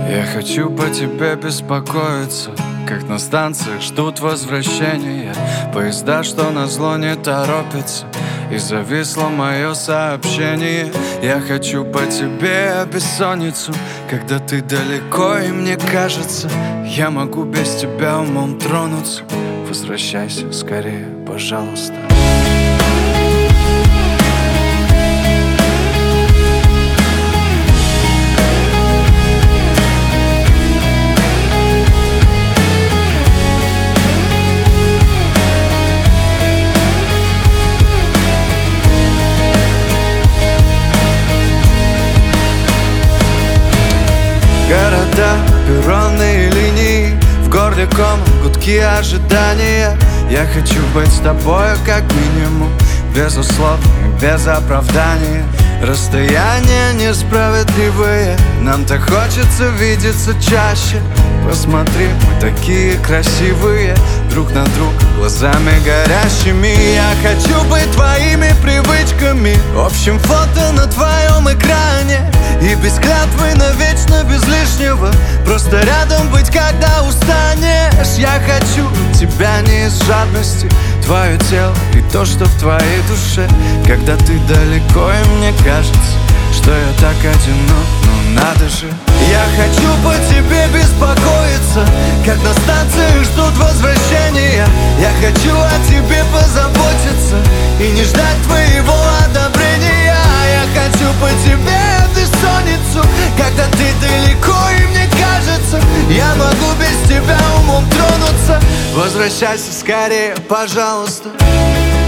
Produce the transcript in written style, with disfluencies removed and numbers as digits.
Я хочу по тебе беспокоиться, как на станциях ждут возвращения поезда, что назло не торопятся, и зависло мое сообщение. Я хочу по тебе бессонницу, когда ты далеко, и мне кажется, я могу без тебя умом тронуться. Возвращайся скорее, пожалуйста. Города, перронные линии, в горле ком, гудки ожидания. Я хочу быть с тобою как минимум, безусловно и без оправдания. Расстояния несправедливые, нам так хочется видеться чаще. Посмотри, мы такие красивые, друг на друга глазами горящими. Я хочу быть твоими привычками, общим фото на твоем экране. И без клятвы навечно, без лишнего, просто рядом быть, когда устанешь. Я хочу тебя не из жадности, твое тело и то, что в твоей душе. Когда ты далеко, и мне кажется, что я так одинок, но надо же. Я хочу по тебе беспокоиться, как на станции ждут возвращения. Я хочу о тебе позаботиться и не ждать твоего одобрения. Я хочу по тебе бессонницу, когда ты далеко, и мне кажется, я могу без тебя умом тронуться. Возвращайся скорее, пожалуйста.